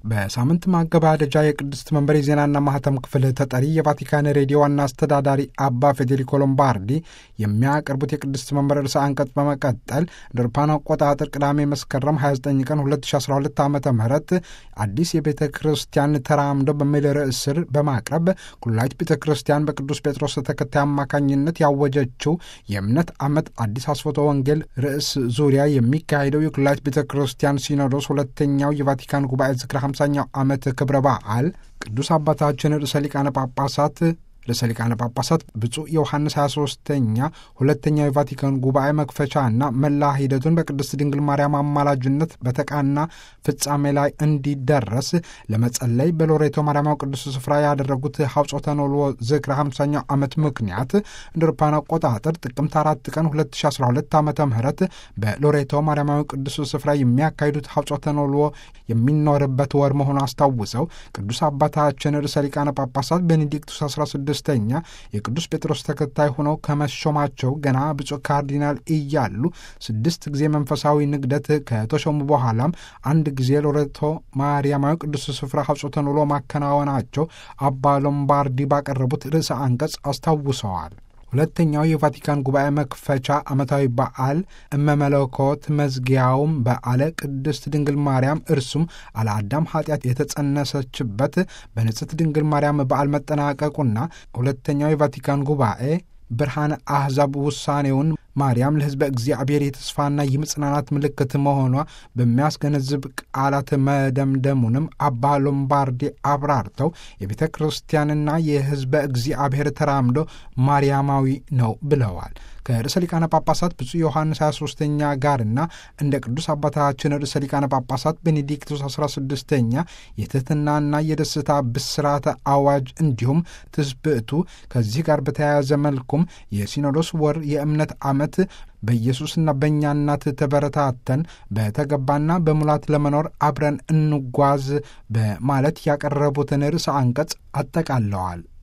በሳምንት ማገባደጃ የቅድስት መንበር የዜናና ማህተም ክፍል ተጠሪ የቫቲካን ሬዲዮ ዋና አስተዳዳሪ አባ ፌዴሪኮ ሎምባርዲ የሚያቀርቡት የቅድስት መንበር ርዕሰ አንቀጽ በመቀጠል ድርፓን አቆጣጠር ቅዳሜ መስከረም 29 ቀን 2012 ዓ ም አዲስ የቤተ ክርስቲያን ተራምዶ በሚል ርዕስ ስር በማቅረብ ኩላዊት ቤተ ክርስቲያን በቅዱስ ጴጥሮስ ተከታይ አማካኝነት ያወጀችው የእምነት ዓመት አዲስ አስፎተ ወንጌል ርዕስ ዙሪያ የሚካሄደው የኩላዊት ቤተ ክርስቲያን ሲኖዶስ ሁለተኛው የቫቲካን ጉባኤ ዝክረ 50ኛው ዓመት ክብረ በዓል ቅዱስ አባታችን ርዕሰ ሊቃነ ጳጳሳት ብፁዕ ዮሐንስ 23ኛ ሁለተኛው የቫቲካን ጉባኤ መክፈቻና መላ ሂደቱን በቅድስት ድንግል ማርያም አማላጅነት በተቃና ፍጻሜ ላይ እንዲደረስ ለመጸለይ በሎሬቶ ማርያማዊ ቅዱስ ስፍራ ያደረጉት ሐውጾተ ኖልዎ ዝክረ 50ኛው ዓመት ምክንያት እንደ አውሮፓውያን አቆጣጠር ጥቅምት 4 ቀን 2012 ዓ.ም በሎሬቶ ማርያማዊ ቅዱስ ስፍራ የሚያካሂዱት ሐውጾተ ኖልዎ የሚኖርበት ወር መሆኑ አስታውሰው ቅዱስ አባታችን ርዕሰ ሊቃነ ጳጳሳት ቤኔዲክቱስ 16ኛ የቅዱስ ጴጥሮስ ተከታይ ሆነው ከመሾማቸው ገና ብፁዕ ካርዲናል እያሉ 6 ጊዜ መንፈሳዊ ንግደት ከተሾሙ በኋላም አንድ ጊዜ ሎሬቶ ማርያማዊ ቅዱስ ስፍራ ሐውጾተ ኖልዎ ማከናወናቸው አባ ሎምባርዲ ባቀረቡት ርዕሰ አንቀጽ አስታውሰዋል። ሁለተኛው የቫቲካን ጉባኤ መክፈቻ ዓመታዊ በዓል እመመለኮት መዝጊያውም በዓለ ቅድስት ድንግል ማርያም እርሱም አለ አዳም ኃጢአት የተጸነሰችበት በንጽሕት ድንግል ማርያም በዓል መጠናቀቁና ሁለተኛው የቫቲካን ጉባኤ ብርሃነ አሕዛብ ውሳኔውን ማርያም ለሕዝበ እግዚአብሔር የተስፋና የመጽናናት ምልክት መሆኗ በሚያስገነዝብ ቃላት መደምደሙንም አባ ሎምባርዲ አብራርተው የቤተ ክርስቲያንና የሕዝበ እግዚአብሔር ተራምዶ ማርያማዊ ነው ብለዋል። ከርዕሰ ሊቃነ ጳጳሳት ብፁዕ ዮሐንስ 23ኛ ጋርና እንደ ቅዱስ አባታችን ርዕሰ ሊቃነ ጳጳሳት ቤኔዲክቱስ 16ኛ የትሕትናና የደስታ ብስራተ አዋጅ እንዲሁም ትስብእቱ ከዚህ ጋር በተያያዘ መልኩም የሲኖዶስ ወር የእምነት ዓመት በኢየሱስና በእኛ እናት ተበረታተን በተገባና በሙላት ለመኖር አብረን እንጓዝ በማለት ያቀረቡትን ርዕሰ አንቀጽ አጠቃለዋል።